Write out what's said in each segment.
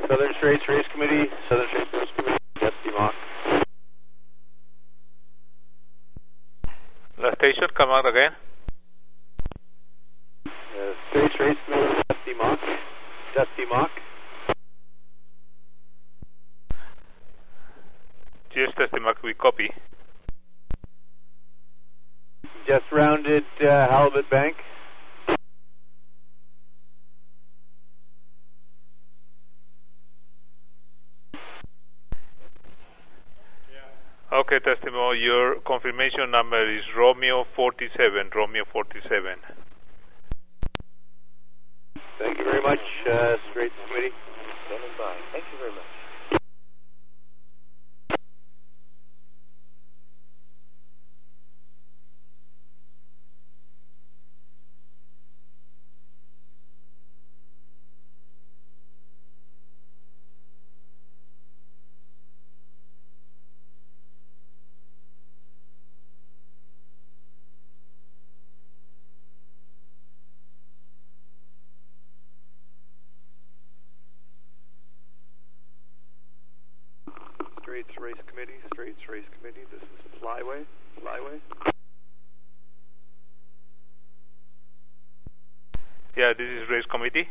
Southern Straits Race Committee, Southern Straits Race Committee, Deputy Mock. La station, come out again. Straits Race Committee, Deputy Mock. Deputy Mock. Just Deputy Mock, we copy. Just rounded Halibut Bank. Okay, Testimony, your confirmation number is Romeo 47, Romeo 47. Thank you very much, Straits Committee. Standing by. Thank you very much. Straits Race Committee, this is Flyway. Yeah, this is Race Committee.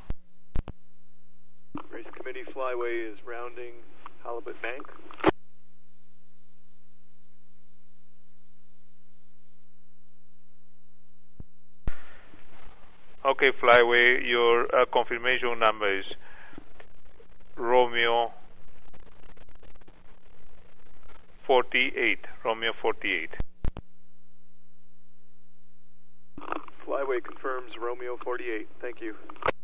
Race Committee, Flyway is rounding Halibut Bank. Okay, Flyway, your confirmation number is Romeo 48, Romeo 48. Flyway confirms Romeo 48. Thank you.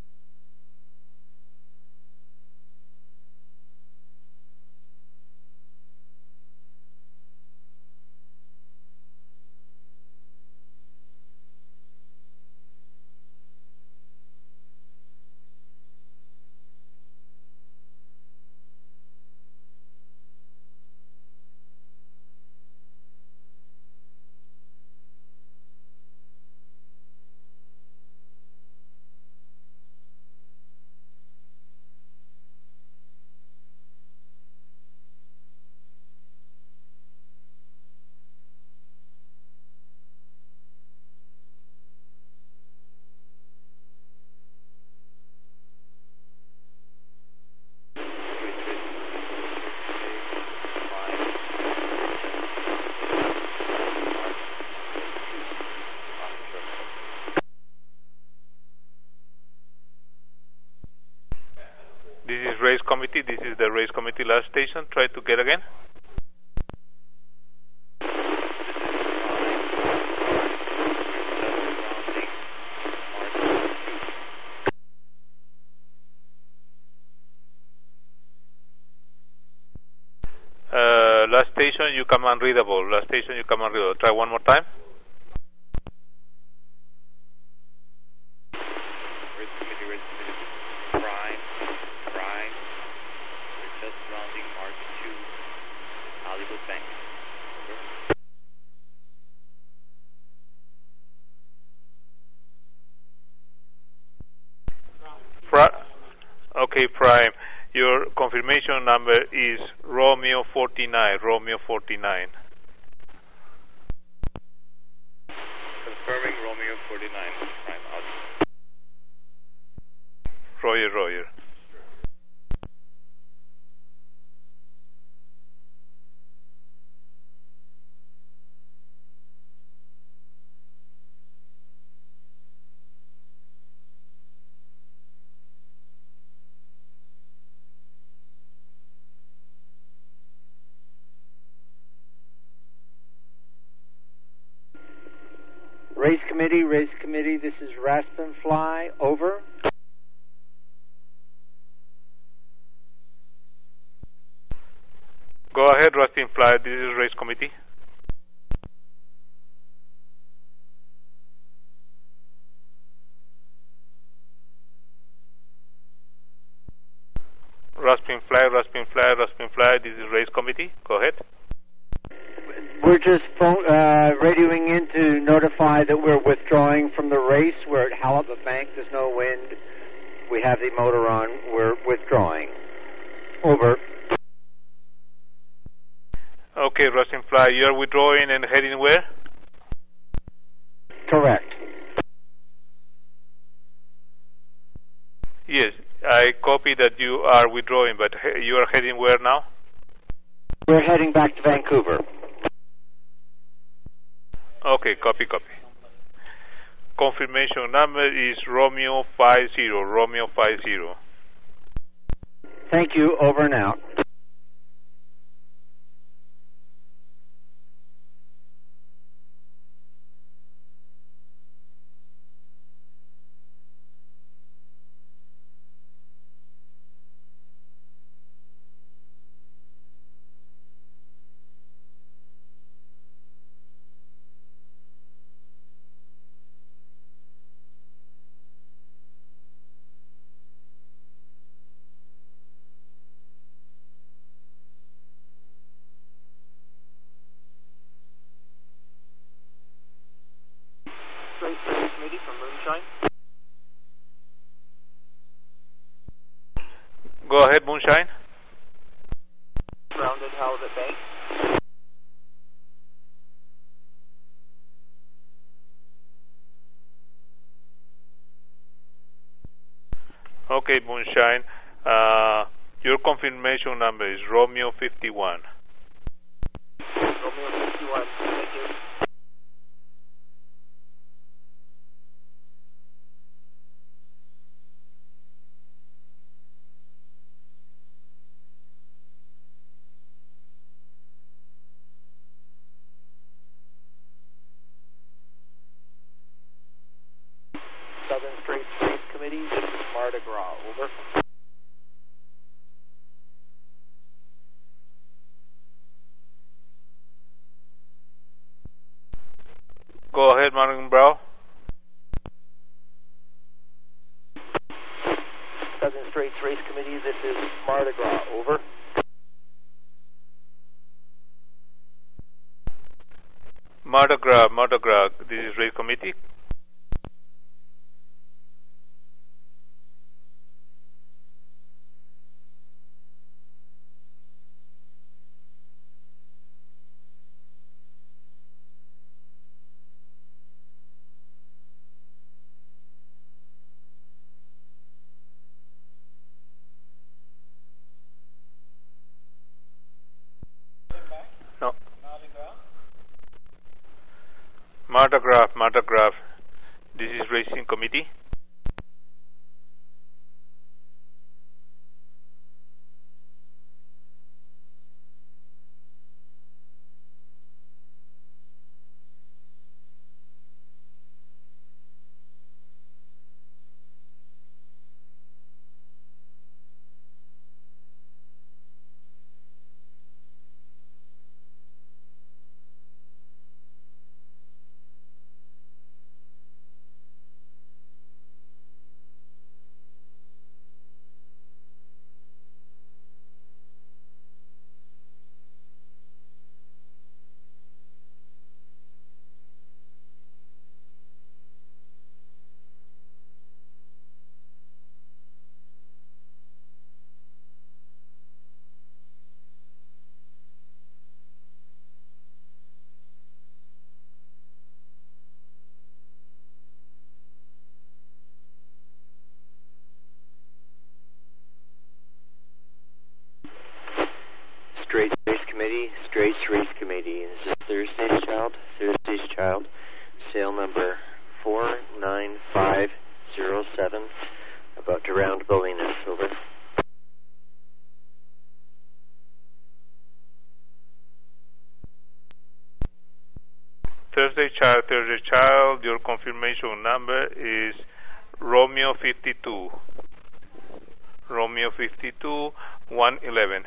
This is Race Committee. This is the Race Committee last station. Try to get again. Last station, you come unreadable. Last station, you come unreadable. Try one more time. Okay, Prime. Your confirmation number is Romeo 49. Romeo 49. Confirming Romeo 49. Prime out. Roger. Race Committee, this is Raspin Fly, over. Go ahead, Raspin Fly, this is Race Committee. Raspin Fly, this is Race Committee. Go ahead. We're just radioing in to notify that we're withdrawing from the race. We're at Halibut Bank. There's no wind. We have the motor on. We're withdrawing. Over. Okay, Rusting Fly, you're withdrawing and heading where? Correct. Yes, I copy that you are withdrawing, but you are heading where now? We're heading back to Vancouver. Okay, copy. Confirmation number is Romeo 50, Romeo 50. Thank you. Over and out. Straight Service Committee from Moonshine. Go ahead, Moonshine. Grounded Halibut Bank. Okay, Moonshine. Your confirmation number is Romeo 51. Romeo 51. Thank you. Southern Straits Space Committee. This is Mardi Gras. Over. Go ahead, Martin Brow. Southern Straits Race Committee. This is Mardi Gras. Over. Mardi Gras. This is Race Committee. No. Mardi Gras. This is Racing Committee. Straits Race Committee, Straits Race Committee. This is Thursday's Child, sale number 49507, about to round Bolinas. Over. Thursday Child, your confirmation number is Romeo 52. Romeo 52, 111.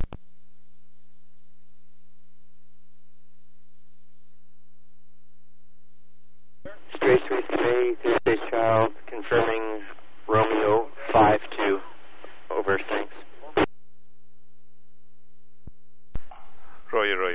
Straits Race Committee, Thursday's Child, confirming Romeo 52. Over, thanks. Roger.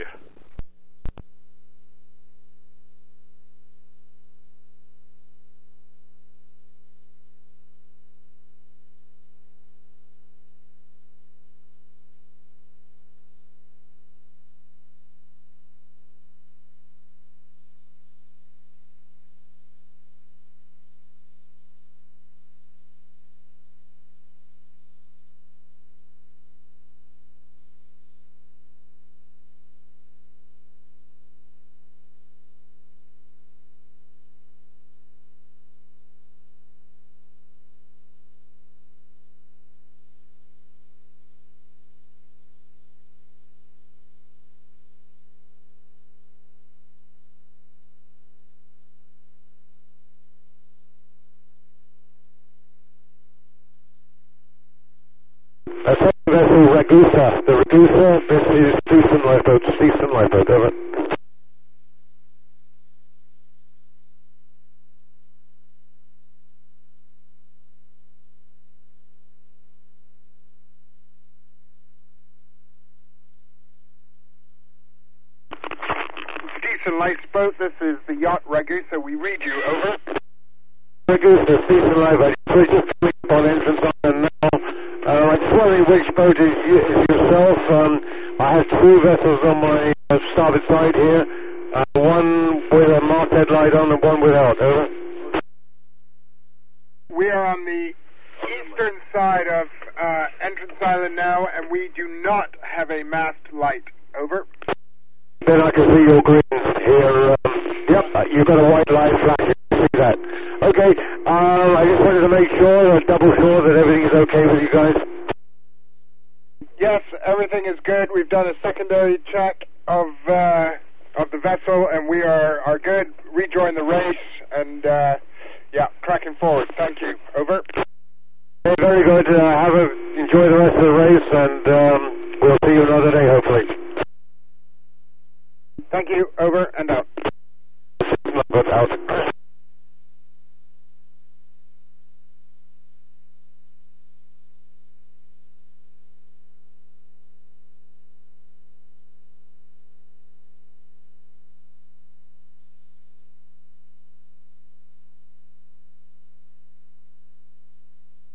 Vessel Ragusa. The Ragusa, this is Stephen Lifeboat, over. Lifeboat, this is the yacht Ragusa. We read you, over. Ragusa, Stephen Lifeboat. We're just coming up on entrance on now. I'm just wondering which boat is yourself. I have two vessels on my starboard side here. One with a masthead light on and one without, over. We are on the eastern side of Entrance Island now, and we do not have a mast light, over. Then I can see your green here. Yep, you've got a white light flashing. See that? Okay. I just wanted to make sure, double sure that everything is okay with you guys. Yes, everything is good. We've done a secondary check of the vessel, and we are good. Rejoin the race, and cracking forward. Thank you. Over. Okay, very good. Enjoy the rest of the race, and we'll see you another day, hopefully. Thank you. Over and out. Out.